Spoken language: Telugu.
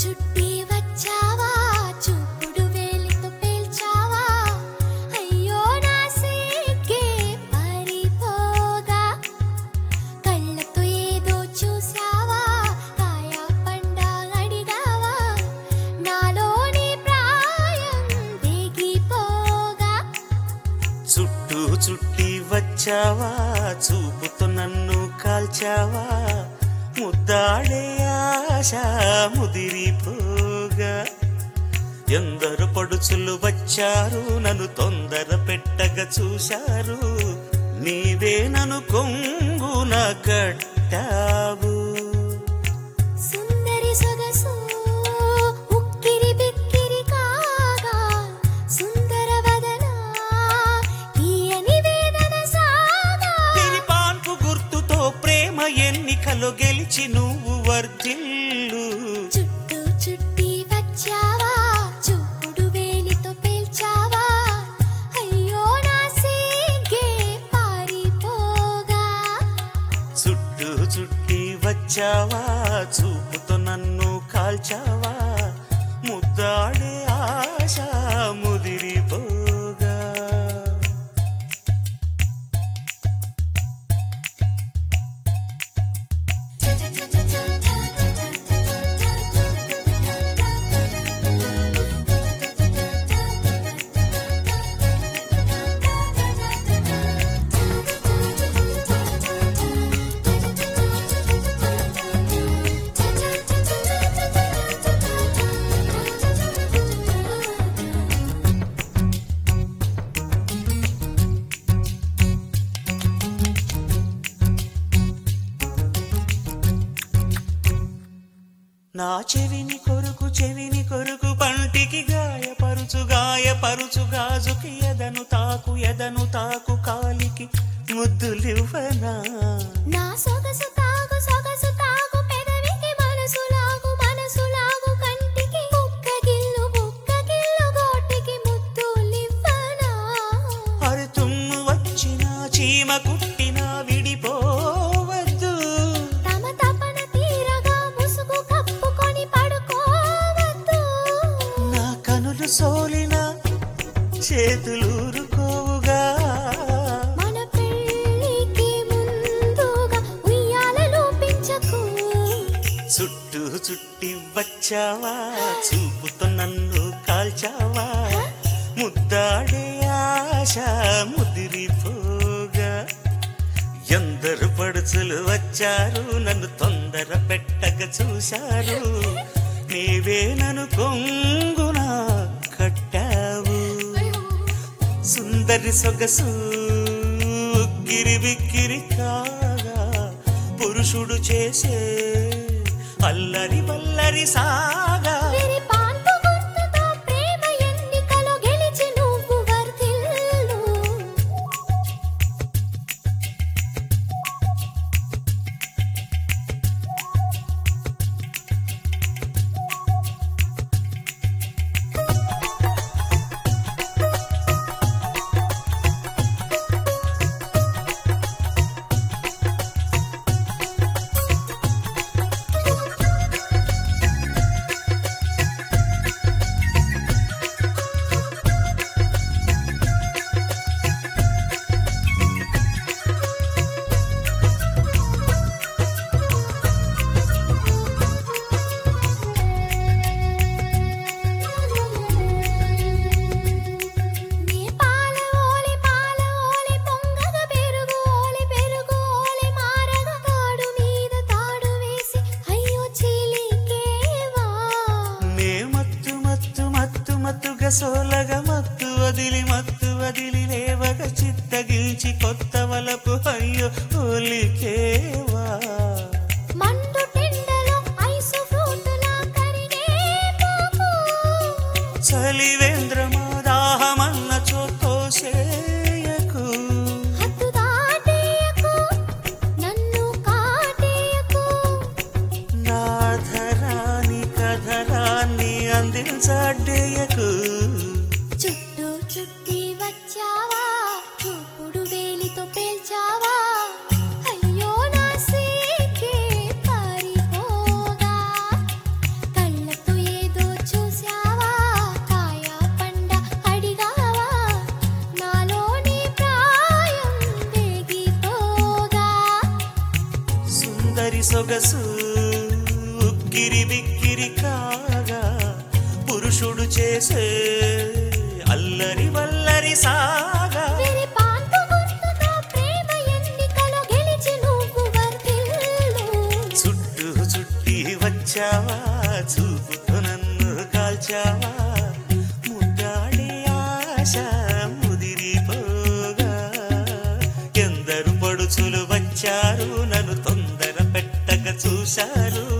చుట్టి వచ్చావా చూపుడు వేలితో పేల్చావా అయ్యో నా సిగ్గే పారిపోగా కళ్ళతో ఏదో చూసావా కాయ పండ అడిగావా నాలోని ప్రాయం దిగిపోగా చుట్టూ చుట్టి వచ్చావా చూపుతో నన్ను కాల్చావా ముద్దాడే ఆశ ముదిరిపోగా ఎందరు పడుచులు వచ్చారు నన్ను తొందర పెట్టగా చూశారు నీవే నన్ను కొంగున కట్టావు సుందరి సొగసు ఉక్కిరి బిక్కిరి కాగా సుందర వదన తీయని వేదన సాగా పాన్పు గుర్తుతో ప్రేమ ఎన్నికలో గెలిచి నువ్వు వర్ధిల్లు చుట్టూ చుట్టి వచ్చావా చూపుడు వేలితో పేల్చావా అయ్యో నా సిగ్గే పారిపోగా చుట్టూ చుట్టి వచ్చావా చూపుతో నన్ను కాల్చావా ముద్దాడే ఆశ ముదిరిపోగా నా చెవిని కొరుకు పంటికి గాయపరుచు గాజుకి ఎదను తాకు కాలికి ముద్దులివ్వనా నా సొగసు తాగు పెదవికి మనసు లాగు కంటికి బుక్క గిల్లు గోటికి ముద్దులివ్వనా అరి తుమ్ము వచ్చిన చీమ కుట్టిన విడిపోవద్దు తమ తపన తీరగా ముసుగు కప్పుకొని పడుకోవద్దు నా కనులు సోలిన చేతులూరుకోవుగా మన పెళ్ళికి ముందుగా ఉయ్యాలలో పెంచకు చుట్టూ చుట్టి వచ్చావా చూపుతో నన్ను కాల్చావా ముద్దాడే ఆశ ముదిరిపోగా ఎందరు పడుచులు వచ్చారు నన్ను తొందర పెట్టగా చూశారు నీవే నన్ను కొంగున కట్టావు సుందరి సొగసు గిరిబిక్కిరి కాగా పురుషుడు చేసే అల్లరి వల్లరి సాగా వీరి పాన్పు గుర్తుతో ప్రేమ ఎన్నికలో గెలిచి నువ్వు వర్ధిల్లు సోలగా మత్తు వదిలి లేవగా చిత్తగించి కొత్త వలపు అయ్యో ఒలికేవా మండు టెండలో ఐసు ఫ్రూటులా కరిగే పోకు చలివేంద్రమా దాహమన్న చోతోసేయకు హద్దు దాటేయకు నన్ను కాటేయకు నా ధరాని కధరాన్ని అందించడేయకు చుట్టూ చుట్టి వచ్చావా చూపుడు వేలితో పేల్చావా సుందరి సొగసు ఉక్కిరి బిక్కిరి కాగా పురుషుడు చేసే అల్లరి వల్లరి సాగా విరిపాంతు గుర్తుతో ప్రేమ ఎన్నికలో గెలిచి నువ్వు వర్ధిల్లు. చుట్టూ చుట్టి వచ్చావా చూపుతో నన్ను కాల్చావా ముద్దాడే ఆశ ముదిరిపోగా ఎందరు పడుచులు వచ్చారు నన్ను తొందర పెట్టక చూశారు